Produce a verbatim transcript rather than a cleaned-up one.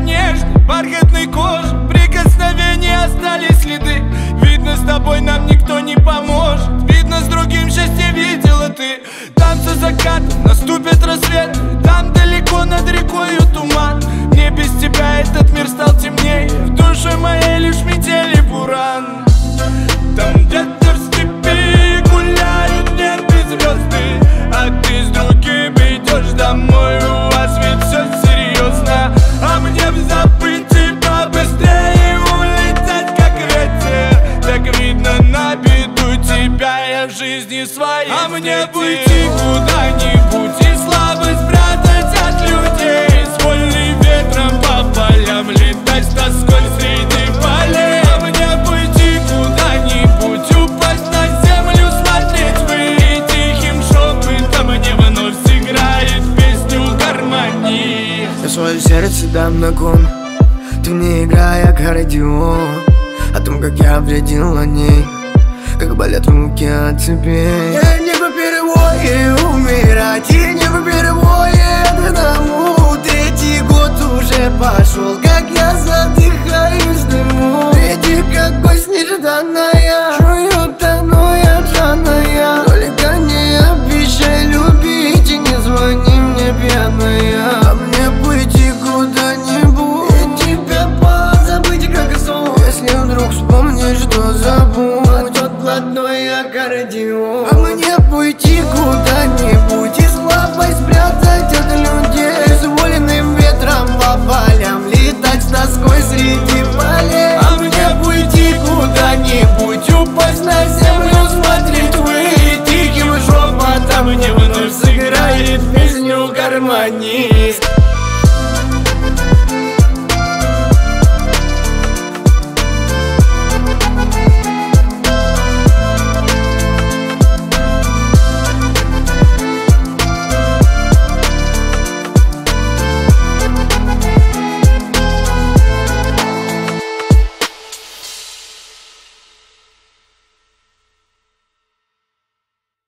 нежной, бархатной кожи, прикосновения остались следы. Видно, с тобой нам никто не поможет. Видно, с другим счастье видела ты. Там за закатом наступит рассвет, там далеко над рекою туман. Мне без тебя этот мир стал темнее, в душе моей лишь метели буран. Там где-то в степи гуляют небо звезды, а ты с другим идешь домой, у вас ведь все серьезно. А мне б забыть тебя быстрее, улететь как ветер. Так видно, на беду тебя я в жизни своей. А мне бы уйти куда-нибудь и слабость спрятать от людей, с вольным ветром по полям летать с тоской среди полей. А мне бы уйти куда-нибудь, упасть на землю, смотреть в и тихим шепотом мне вновь сыграет песню гармонии. Я свое сердце дам на кон, ты мне играй аккордеон, о том, как я вредил о ней, как болят руки от цепей. Я не по первое умирать, и не по первое одному. Третий год уже пошел, как я задыхаюсь в дыму. Третий, как гость нежданная, жую, тону я джаная. Только не обещай любить и не звони мне пьяная. А мне пойти куда-нибудь и тебя позабыть как сон, если вдруг вспомнишь, что забудь тот блатной аккордеон. А мне пойти куда-нибудь и слабость спрятать от людей, с вольным ветром по полям летать с тоской среди полей. А мне пойти куда-нибудь, упасть на землю, смотреть в и тихим шепотом мне вновь сыграет песню гармонии.